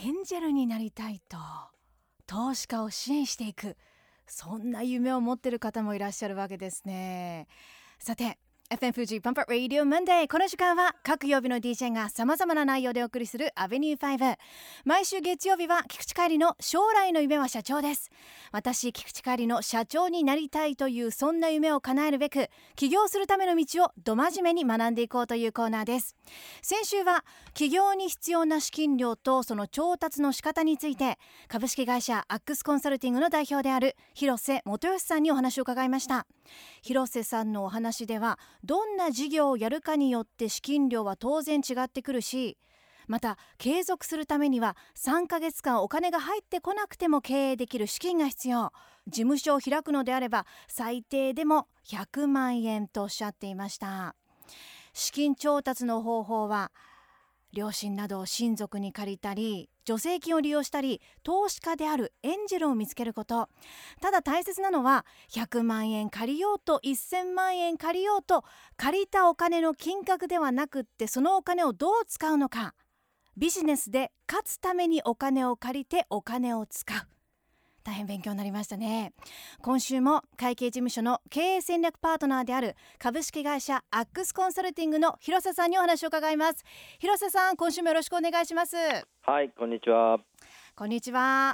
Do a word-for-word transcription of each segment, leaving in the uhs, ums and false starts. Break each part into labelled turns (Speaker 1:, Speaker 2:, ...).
Speaker 1: エンジェルになりたいと投資家を支援していく、そんな夢を持っている方もいらっしゃるわけですね。さて エフエム 富士パンプアップラディオマンデー、この時間は各曜日の ディージェー がさまざまな内容でお送りするアベニューファイブ。毎週月曜日は菊池帰りの将来の夢は社長です。私菊池帰りの社長になりたいというそんな夢を叶えるべく、起業するための道をど真面目に学んでいこうというコーナーです。先週は起業に必要な資金量とその調達の仕方について、株式会社アックスコンサルティングの代表である広瀬元義さんにお話を伺いました。広瀬さんのお話では、どんな事業をやるかによって資金量は当然違ってくるし、また継続するためにはさんかげつかんお金が入ってこなくても経営できる資金が必要、事務所を開くのであれば最低でもひゃくまんえんとおっしゃっていました。資金調達の方法は両親など親族に借りたり、助成金を利用したり、投資家であるエンジェルを見つけること。ただ大切なのは、ひゃくまんえん借りようとせんまんえん借りようと、借りたお金の金額ではなくって、そのお金をどう使うのか。ビジネスで勝つためにお金を借りてお金を使う。大変勉強になりましたね。今週も会計事務所の経営戦略パートナーである株式会社アックスコンサルティングの広瀬さんにお話を伺います。広瀬さん、今週もよろしくお願いします。
Speaker 2: はい、こんにちは。
Speaker 1: こんにちは。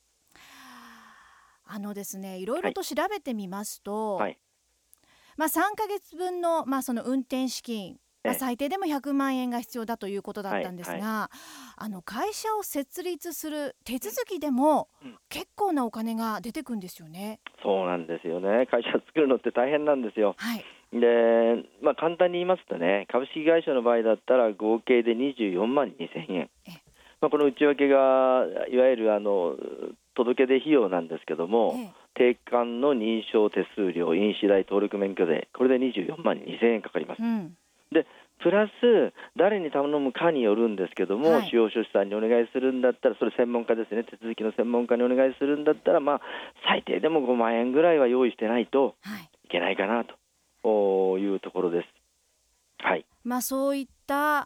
Speaker 1: あのですね、いろいろと調べてみますと、
Speaker 2: はい、
Speaker 1: まあ、さんかげつぶんの、まあ、その運転資金、まあ、最低でもひゃくまんえんが必要だということだったんですが、はいはい、あの会社を設立する手続きでも結構なお金が出てくるんですよね。
Speaker 2: そうなんですよね。会社作るのって大変なんですよ。
Speaker 1: はい、
Speaker 2: で、まあ、簡単に言いますとね、株式会社の場合だったら合計でにじゅうよんまんにせんえん、まあ、この内訳がいわゆるあの届け出費用なんですけども、定款の認証手数料、印紙代、登録免許税、これでにじゅうよんまんにせんえんかかります、うん、でプラス誰に頼むかによるんですけども、はい、司法書士さんにお願いするんだったら、それ専門家ですね、手続きの専門家にお願いするんだったら、まあ、最低でもごまんえんぐらいは用意してないといけないかなというところです。はい、
Speaker 1: まあ、そういった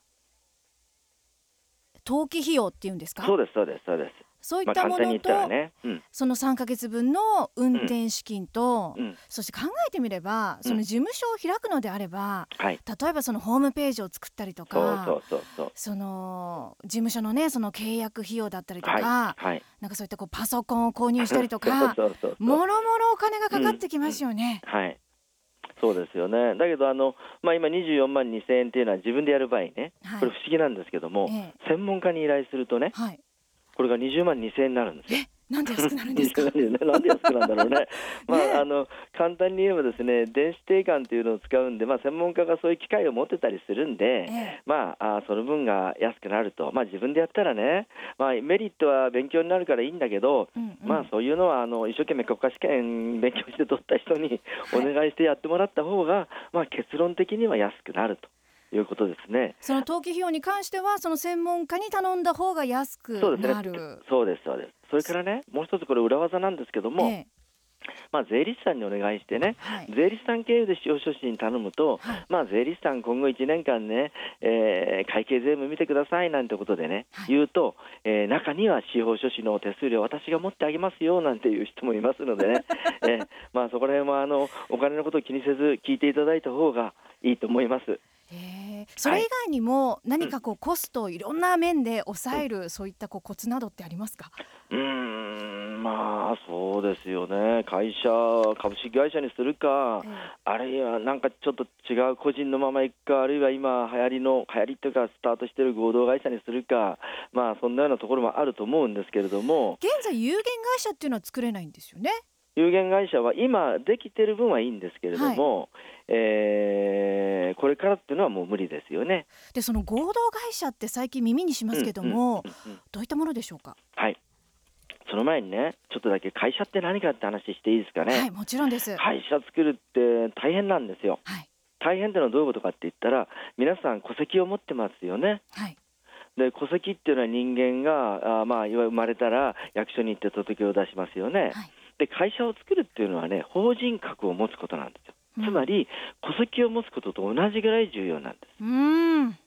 Speaker 1: 登記費用っていうんですか。
Speaker 2: そうですそうですそうです。
Speaker 1: そういったものと、まあね、うん、そのさんかげつぶんの運転資金と、うんうん、そして考えてみれば、その事務所を開くのであれば、うん、例えばそのホームページを作ったりとか、
Speaker 2: そうそうそうそう、
Speaker 1: その事務所のね、その契約費用だったりとか、はいはい、なんかそういったこうパソコンを購入したりとかもろもろお金がかかってきますよね。
Speaker 2: うんうん、はい、そうですよね。だけどあの、まあ、今にじゅうよんまんにせんえんっていうのは自分でやる場合ね、はい、これ不思議なんですけども、ええ、専門家に依頼するとね、はい、これがにじゅうまんにせんえんになるんですよ。
Speaker 1: え、なんで安くなるんですか。
Speaker 2: なんで安くなんだろうね。まあ、あの簡単に言えばですね、電子定款というのを使うんで、まあ、専門家がそういう機械を持ってたりするんで、ええ、まあ、あその分が安くなると、まあ、自分でやったらね、まあ、メリットは勉強になるからいいんだけど、うんうん、まあ、そういうのはあの一生懸命国家試験勉強して取った人にお願いしてやってもらった方が、はい、まあ、結論的には安くなるということですね。
Speaker 1: その登記費用に関してはその専門家に頼んだ方が安くなる。
Speaker 2: そうですね、そうですそうです。それからね、もう一つこれ裏技なんですけども、ええ、まあ、税理士さんにお願いしてね、はい、税理士さん経由で司法書士に頼むと、はい、まあ、税理士さん今後いちねんかんね、えー、会計税務見てくださいなんてことでね、はい、言うと、えー、中には司法書士の手数料私が持ってあげますよなんていう人もいますのでね、えーまあ、そこら辺はあのお金のことを気にせず聞いていただいた方がいいと思います。
Speaker 1: えー、それ以外にも何かこうコストをいろんな面で抑える、うん、そういったこうコツなどってありますか。
Speaker 2: うーん、まあそうですよね。会社株式会社にするか、うん、あるいはなんかちょっと違う個人のままいくか、あるいは今流行りの流行りというかスタートしている合同会社にするか、まあそんなようなところもあると思うんですけれども、
Speaker 1: 現在有限会社っていうのは作れないんですよね。
Speaker 2: 有限会社は今できている分はいいんですけれども、はい、えー、これからっていうのはもう無理ですよね。
Speaker 1: でその合同会社って最近耳にしますけども、うんうんうんうん、どういったものでしょうか。
Speaker 2: はい、その前にね、ちょっとだけ会社って何かって話していいですかね。
Speaker 1: はい、もちろんです。
Speaker 2: 会社作るって大変なんですよ。はい、大変ってのはどういうことかって言ったら、皆さん戸籍を持ってますよね。はい、で戸籍っていうのは人間があ、まあ、いわゆる生まれたら役所に行って届を出しますよね。はい、で会社を作るっていうのはね、法人格を持つことなんですよ。つまり戸籍を持つことと同じぐらい重要なんです。
Speaker 1: うーん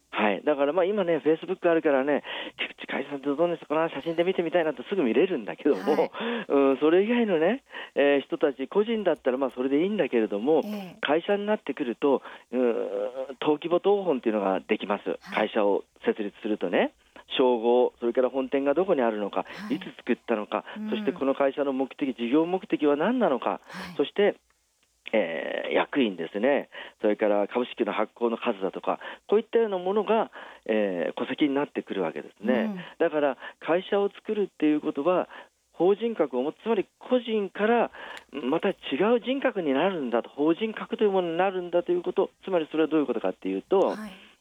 Speaker 2: はい、だからまあ今ね、フェイスブックあるからね、菊池海さんってどんな人かな、写真で見てみたいなとすぐ見れるんだけども、はい、うん、それ以外のね、えー、人たち、個人だったらまあそれでいいんだけれども、えー、会社になってくると、うーん、登記簿謄本っていうのができます、はい、会社を設立するとね。称号、それから本店がどこにあるのか、はい、いつ作ったのか、うん、そしてこの会社の目的、事業目的は何なのか、はい、そしてえー、役員ですね、それから株式の発行の数だとか、こういったようなものが、えー、戸籍になってくるわけですね、うん、だから会社を作るっていうことは法人格を持つ、つまり個人からまた違う人格になるんだと、法人格というものになるんだということ、つまりそれはどういうことかっていうと、はい、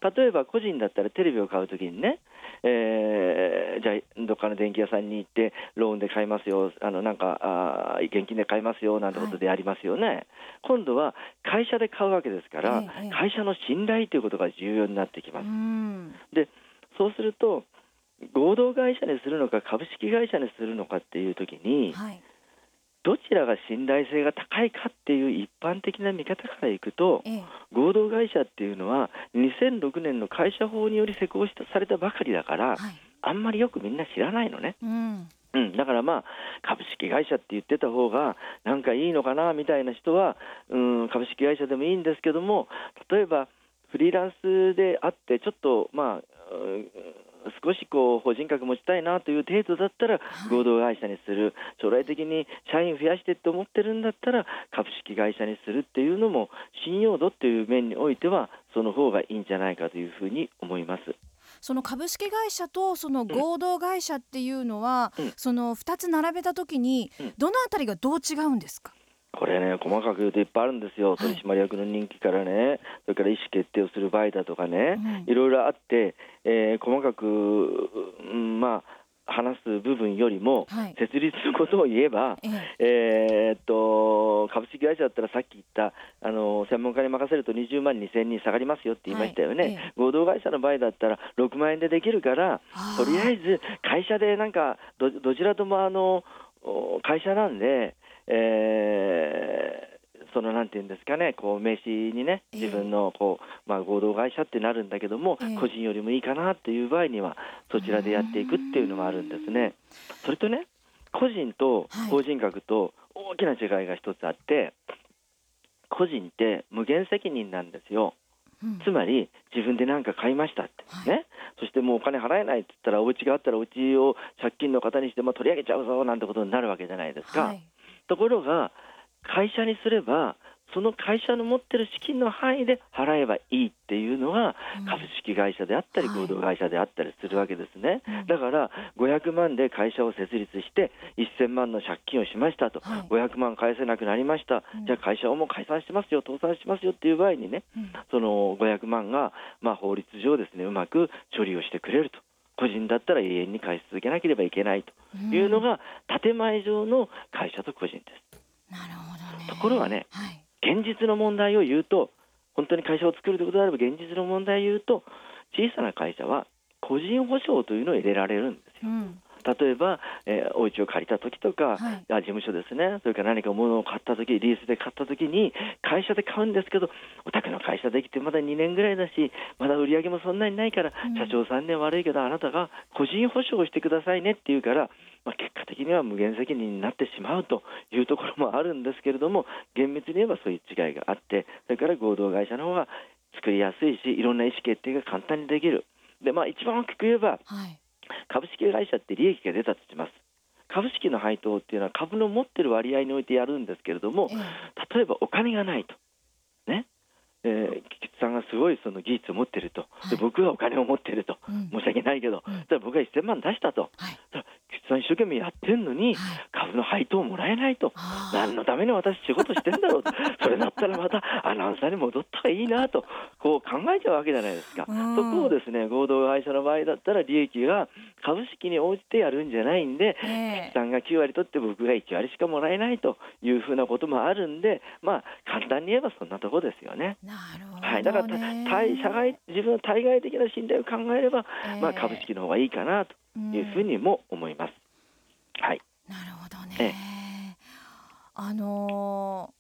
Speaker 2: 例えば個人だったらテレビを買うときにね、えー、じゃあどっかの電気屋さんに行ってローンで買いますよ、あのなんかあ現金で買いますよなんてことでやりますよね、はい、今度は会社で買うわけですから、ええ、会社の信頼ということが重要になってきます。で、そうすると合同会社にするのか株式会社にするのかっていうときに、はい、どちらが信頼性が高いかっていう一般的な見方からいくと、ええ、合同会社っていうのはにせんろくねんの会社法により施行したされたばかりだから、はい、あんまりよくみんな知らないのね、うんうん、だからまあ株式会社って言ってた方がなんかいいのかなみたいな人は、うん、株式会社でもいいんですけども、例えばフリーランスであってちょっとまあ、うん少しこう法人格持ちたいなという程度だったら合同会社にする、将来的に社員増やしてって思ってるんだったら株式会社にするっていうのも信用度っていう面においてはその方がいいんじゃないかというふうに思います。
Speaker 1: その株式会社とその合同会社っていうのは、うん、そのふたつ並べたときにどのあたりがどう違うんですか？
Speaker 2: これね、細かく言うといっぱいあるんですよ、取締役の任期からね、それから意思決定をする場合だとかね、うん、いろいろあって、えー、細かく、うん、まあ話す部分よりも、はい、設立のことを言えば、えええー、っと株式会社だったらさっき言ったあの専門家に任せるとにじゅうまんにせんにん下がりますよって言いましたよね、はいええ、合同会社の場合だったらろくまんえんでできるから、とりあえず会社でなんか ど, どちらともあの会社なんで、えー、そのなんていうんですかね、こう名刺にね自分のこう、まあ、合同会社ってなるんだけども、えー、個人よりもいいかなっていう場合にはそちらでやっていくっていうのもあるんですね。それとね、個人と法人格と大きな違いが一つあって、はい、個人って無限責任なんですよ。うん、つまり自分で何か買いましたって、はいね、そしてもうお金払えないって言ったらお家があったらお家を借金の方にしても取り上げちゃうぞなんてことになるわけじゃないですか、はい、ところが会社にすればその会社の持ってる資金の範囲で払えばいいっていうのが株式会社であったり合同会社であったりするわけですね、はい、だからごひゃくまんで会社を設立してせんまんの借金をしましたと、はい、ごひゃくまん返せなくなりました、うん、じゃあ会社をもう解散しますよ倒産しますよっていう場合にね、うん、そのごひゃくまんが、まあ、法律上ですねうまく処理をしてくれると、個人だったら永遠に返し続けなければいけないというのが建前上の会社と個人です。
Speaker 1: なるほどね。
Speaker 2: ところがね、はい、現実の問題を言うと、本当に会社を作るということであれば現実の問題を言うと、小さな会社は個人保証というのを入れられるんですよ、うん、例えば、えー、お家を借りた時とか、はい、事務所ですね、それから何か物を買った時、リースで買った時に会社で買うんですけど、お宅の会社できてまだにねんぐらいだしまだ売り上げもそんなにないから、うん、社長さんね悪いけどあなたが個人保証をしてくださいねって言うから、まあ、結果的には無限責任になってしまうというところもあるんですけれども、厳密に言えばそういう違いがあって、それから合同会社の方が作りやすいしいろんな意思決定が簡単にできる。で、まあ、一番大きく言えば、はい、株式会社って利益が出たとします。株式の配当っていうのは株の持ってる割合においてやるんですけれども、えー、例えばお金がないとね、えー、菊池さんがすごいその技術を持っていると、はい、で僕はお金を持っていると、うん、申し訳ないけど、うん、僕がせんまん出したと、はい、菊池さん一生懸命やってんのに、はい、株の配当もらえないと、何のために私仕事してんだろうとそれだったらまたアナウンサーに戻ったらいいなとこう考えちゃうわけじゃないですか。そこをですね、合同会社の場合だったら利益が株式に応じてやるんじゃないんで、菊池さんがきゅうわり取って僕がいちわりしかもらえないというふうなこともあるんで、まあ簡単に言えばそんなところですよね。
Speaker 1: なるほどね。
Speaker 2: はい、だから対社外自分の対外的な信頼を考えれば、えーまあ、株式の方がいいかなというふうにも思います。はい、
Speaker 1: なるほどね。ええ、あのー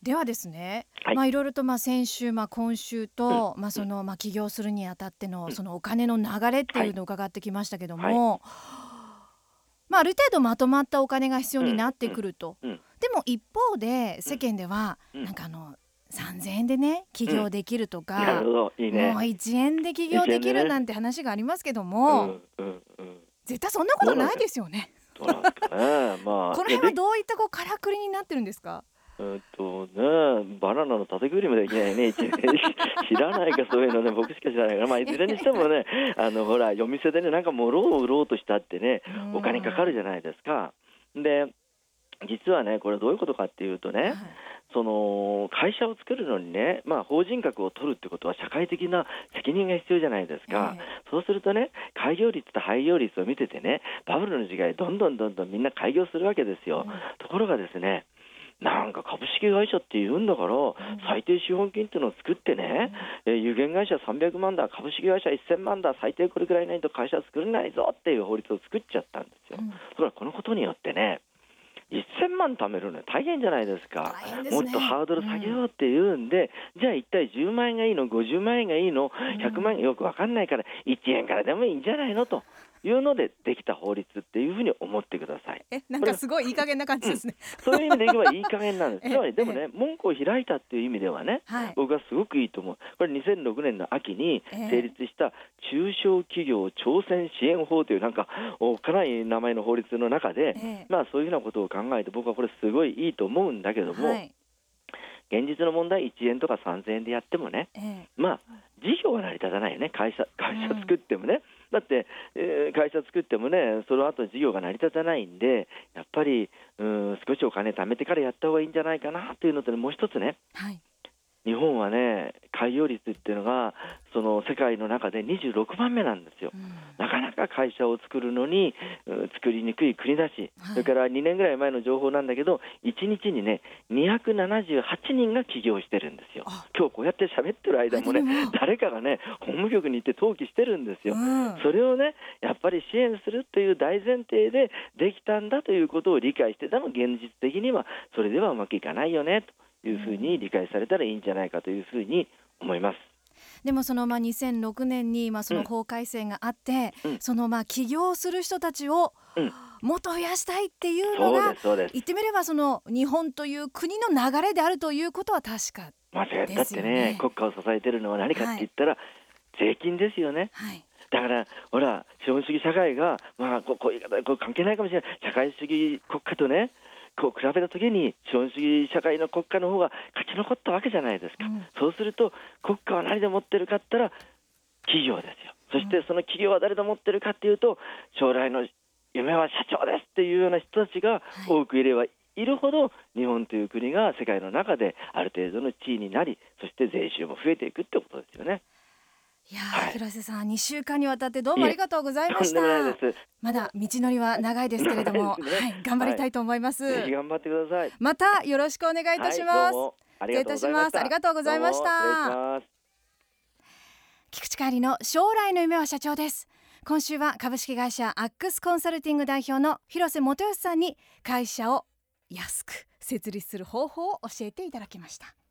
Speaker 1: ではですね、
Speaker 2: はい、
Speaker 1: まあいろいろとまあ先週、まあ、今週と、
Speaker 2: うん、
Speaker 1: まあそのまあ起業するにあたってのそのお金の流れっていうのを伺ってきましたけど
Speaker 2: はい、
Speaker 1: も、まあ、ある程度まとまったお金が必要
Speaker 2: うん、
Speaker 1: になって
Speaker 2: うん、
Speaker 1: くると。
Speaker 2: うん、
Speaker 1: でも一方で
Speaker 2: うん、
Speaker 1: 世間では
Speaker 2: うん、
Speaker 1: なんかあのさんぜんえんでね起業できるとか、
Speaker 2: なるほど、いいね。
Speaker 1: もういちえんで起業
Speaker 2: 1
Speaker 1: できる
Speaker 2: 円でね。
Speaker 1: なんて話がありますけど
Speaker 2: う
Speaker 1: も、
Speaker 2: ん、うん、うん。
Speaker 1: 絶対そんなことない
Speaker 2: どうなんですか
Speaker 1: ですよね。
Speaker 2: どうなんですかね。まあ、
Speaker 1: この
Speaker 2: いや、で、
Speaker 1: 辺はどういったこうからくりになってるんですか？
Speaker 2: うんとね、バナナの縦くりもできないね、一年知らないか、そういうのね、僕しか知らないから、まあ、いずれにしてもね、あのほら、夜店でね、なんか物を売ろうとしたってね、
Speaker 1: う
Speaker 2: お金かかるじゃないですか。で、実はね、これどういうことかっていうとね、
Speaker 1: はい、
Speaker 2: その会社を作るのにね、まあ、法人格を取るってことは社会的な責任が必要じゃないですか。
Speaker 1: ええ、
Speaker 2: そうするとね、開業率と廃業率を見ててね、バブルの時代どんどんどんどんみんな開業するわけですよ。
Speaker 1: うん、
Speaker 2: ところがですね、なんか株式会社って言うんだから、最低資本金っていうのを作ってね、えー有限会社さんびゃくまんだ、株式会社せんまんだ、最低これくらいないと会社作れないぞっていう法律を作っちゃったんですよ。
Speaker 1: うん、
Speaker 2: ところがこのことによってね、せんまん貯めるのは大変じゃないですか。
Speaker 1: 大変ですね。
Speaker 2: もっとハードル下げようっていうんで、うん、じゃあ一体じゅうまん円がいいの、ごじゅうまん円がいいの、ひゃくまん円よくわかんないからいちえんからでもいいんじゃないのというのでできた法律っていうふうに思ってください。
Speaker 1: え、なんかすごいいい加減な感じですね。
Speaker 2: うん、そういう意味でいけばいい加減なんです。
Speaker 1: え
Speaker 2: つまりでも
Speaker 1: え
Speaker 2: ね、門戸を開いたっていう意味ではね、
Speaker 1: はい、
Speaker 2: 僕はすごくいいと思う。これにせんろくねんの秋に成立した中小企業挑戦支援法というなんかおっかない名前の法律の中で、
Speaker 1: ええ、
Speaker 2: まあそういうようなことを考えて僕はこれすごいいいと思うんだけども、
Speaker 1: はい、
Speaker 2: 現実の問題いちえんとかさんぜんえんでやってもね、
Speaker 1: ええ、
Speaker 2: まあ事業は成り立たないよね。会社会社作ってもね、だって、えー会社作ってもね、その後事業が成り立たないんで、やっぱりうーん少しお金貯めてからやった方がいいんじゃないかなというのと、ね、もう一つね、
Speaker 1: はい、
Speaker 2: 日本はね、開業率っていうのがその世界の中でにじゅうろくばんめなんですよ。
Speaker 1: うん、
Speaker 2: なかなか会社を作るのにうん作りにくい国だし、
Speaker 1: はい、
Speaker 2: それからにねんぐらい前の情報なんだけど、いちにちにねにひゃくななじゅうはちにんが起業してるんですよ。
Speaker 1: あ、
Speaker 2: 今日こうやって喋ってる間もね、
Speaker 1: あでも
Speaker 2: 誰かがね法務局に行って登記してるんですよ。
Speaker 1: うん、
Speaker 2: それをねやっぱり支援するという大前提でできたんだということを理解して、でも現実的にはそれではうまくいかないよねというふうに理解されたらいいんじゃないかというふうに思います。
Speaker 1: でもそのまあにせんろくねんにまあその法改正があって、
Speaker 2: うん、
Speaker 1: そのまあ起業する人たちを
Speaker 2: うん、
Speaker 1: もっと増やしたいっていうの
Speaker 2: そう
Speaker 1: が
Speaker 2: ですそうです。
Speaker 1: 言ってみればその日本という国の流れであるということは確か
Speaker 2: 間違いだって
Speaker 1: ですよね。
Speaker 2: ね、国家を支えてるのは何かって言ったら、税金ですよね。
Speaker 1: はい、
Speaker 2: だからほら資本主義社会が、まあ、こうこういう言い方こう関係ないかもしれない、社会主義国家とねこう比べたときに資本主義社会の国家の方が勝ち残ったわけじゃないですか。
Speaker 1: うん、
Speaker 2: そうすると国家は何で持ってるかって言ったら企業ですよ。そしてその企業は誰で持ってるかっていうと、将来の夢は社長ですっていうような人たちが多くいればいるほど、日本という国が世界の中である程度の地位になり、そして税収も増えていくってことですよね。
Speaker 1: いや
Speaker 2: はい、
Speaker 1: ー、広瀬さんにしゅうかんにわたってどうもありがとうございまし
Speaker 2: とんでもない
Speaker 1: た。
Speaker 2: です。
Speaker 1: まだ道のりは長いですけれども、
Speaker 2: 長いですね
Speaker 1: はい、頑張りたいと思います、
Speaker 2: ぜひ頑張ってください。
Speaker 1: またよろしくお願いいたします、
Speaker 2: はい、どうもありがとうございました。
Speaker 1: 失礼いたします。ありがとうございました。
Speaker 2: どうも失礼します。
Speaker 1: 菊池帰りの将来の夢は社長です。今週は株式会社アックスコンサルティング代表の広瀬元義さんに会社を安く設立する方法を教えていただきました。